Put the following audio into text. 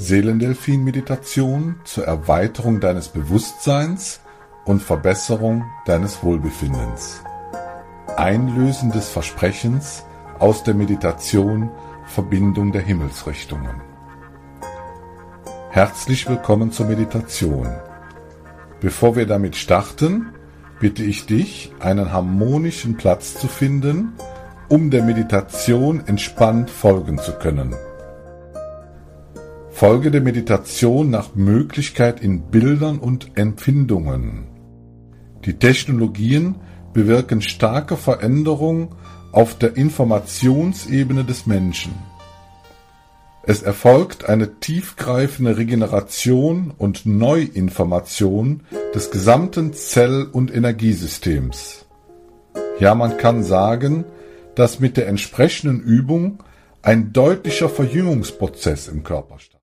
Seelendelfin-Meditation zur Erweiterung deines Bewusstseins und Verbesserung deines Wohlbefindens. Einlösen des Versprechens aus der Meditation Verbindung der Himmelsrichtungen. Herzlich willkommen zur Meditation. Bevor wir damit starten, bitte ich dich, einen harmonischen Platz zu finden, um der Meditation entspannt folgen zu können. Folge der Meditation nach Möglichkeit in Bildern und Empfindungen. Die Technologien bewirken starke Veränderungen auf der Informationsebene des Menschen. Es erfolgt eine tiefgreifende Regeneration und Neuinformation des gesamten Zell- und Energiesystems. Ja, man kann sagen, dass mit der entsprechenden Übung ein deutlicher Verjüngungsprozess im Körper stattfindet.